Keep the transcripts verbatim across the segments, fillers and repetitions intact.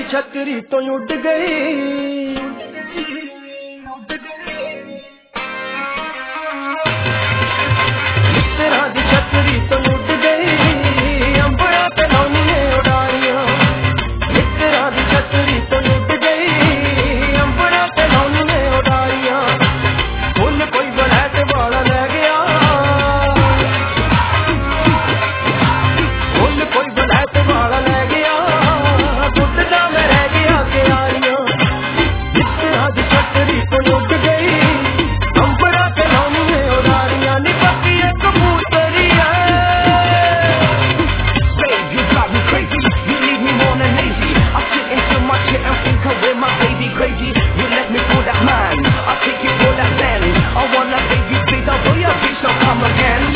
छतरी तो उड़ गई मित्रा दी छतरी तो उड़ गई अंबरा ते लौनिए उडारियां मित्रा दी छतरी तो उड़ गई अंबरा ते लौनिए उडारियां फुल कोई बलैत वाला ले गया फुल कोई बलैत वाला ले गया बुढ़ा में रह गया क्यारियां मित्रा दी छतरी तो उड़ गई अंबरा ते लौनिए उडारियां नी पक्की एक कबूतरी है Babe, you drive me crazy. You leave me more than lazy. I sit into my chair and think of where my baby crazy. You let me for that man. I take you for that man. I wanna baby, please. I'll do your bitch, don't come again.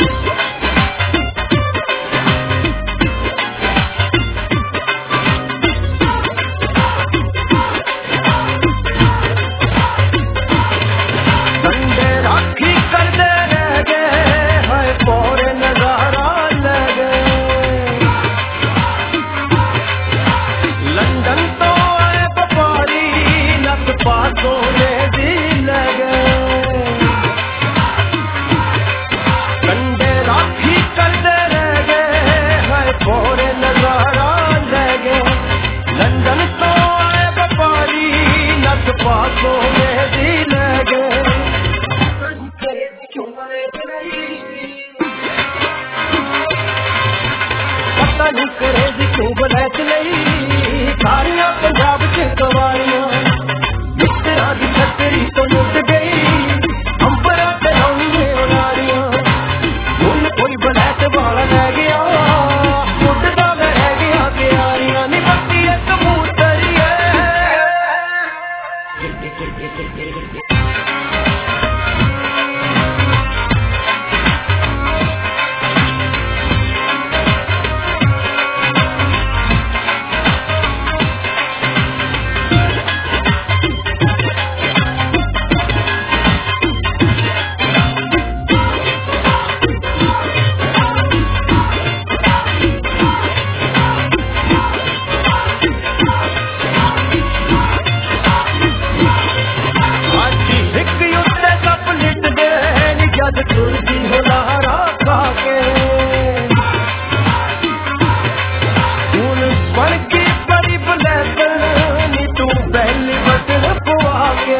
Sunday राखी कर दे रह गए हाय पोरे नजारा ले गए London तो आए व्यापारी नत पासों ने भी ले गए संडे राखी कर दे रह गए हाय पोरे नजारा ले गए लंदन तो आए व्यापारी नत पासों ने भी ले गए पता नहीं करेगी क्यों बलैत नहीं सारियां पंजाब च कवारियां मित्रा दी छतरी तो उड़ गई अंबरा ते लौनिए उडारियां फुल कोई बलैत वाला ले गया बुढ़ा में रह गया क्यारियां नी पक्की एक कबूतरी है आजी हिक युद्ध सब लिट गए नी जद तुरदी हो लहरा खा के खून बन की बड़ी बुलैत नी तू पहली बटन पुआ के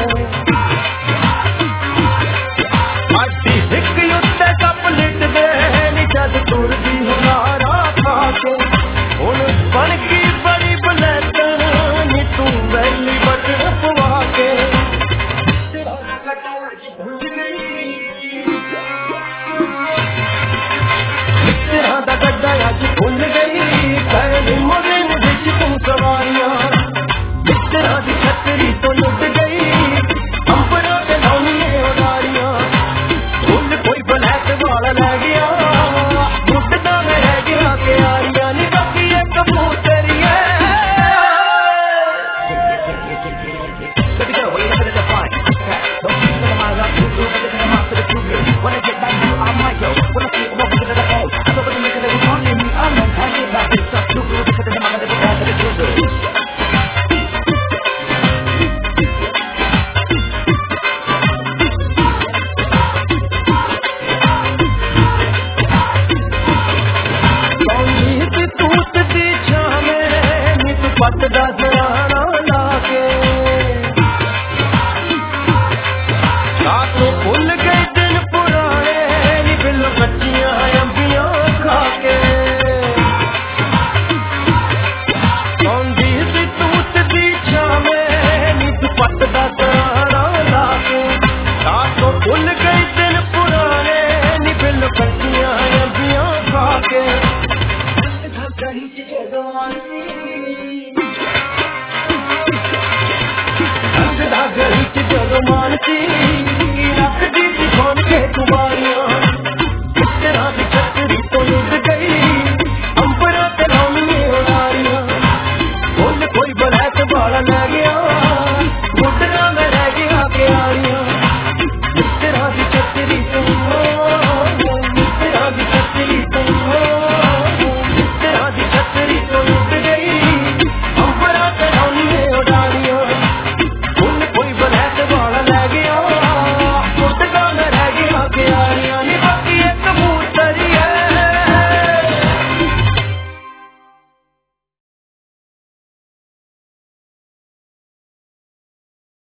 आजी हिक युद्ध सब लिट गए नी जद तुरदी हो लहरा खा के खून बन की बड़ी बुलैत नी तू पहली बटन पुआ के मित्रा दा गड्डा अज खुल गई पहली मजे विच तू सवारियां मित्रा दी छतरी तो उड़ गई अंबरा ते लौनिए उडारियां फुल कोई बलैत वाला ले गया बुढ़ा में रह गया क्यारियां नी पक्की एक कबूतरी है Baby girl, what you looking at the fine? Don't keep me in my love, you do, but then I'm out to the truth. When I get back to you, I'm Michael. When I see you, I'm looking at the hole. I thought when you make it, it was on me. I'm not trying to get back. It's up to you, because then I'm gonna get back to the truth. संगीत तूत दी छावे नित पत दा सराहना लाके रातों भुल गए दिन पुराने नी बिल कच्चियां अंबियां खाके संगीत तूत दी छावे नित पत दा सराहना लाके रातों भुल गए दिन पुराने नी बिल कच्चियां अंबियां खाके गली च जग मानती रखदी सी खोल के कुमारियां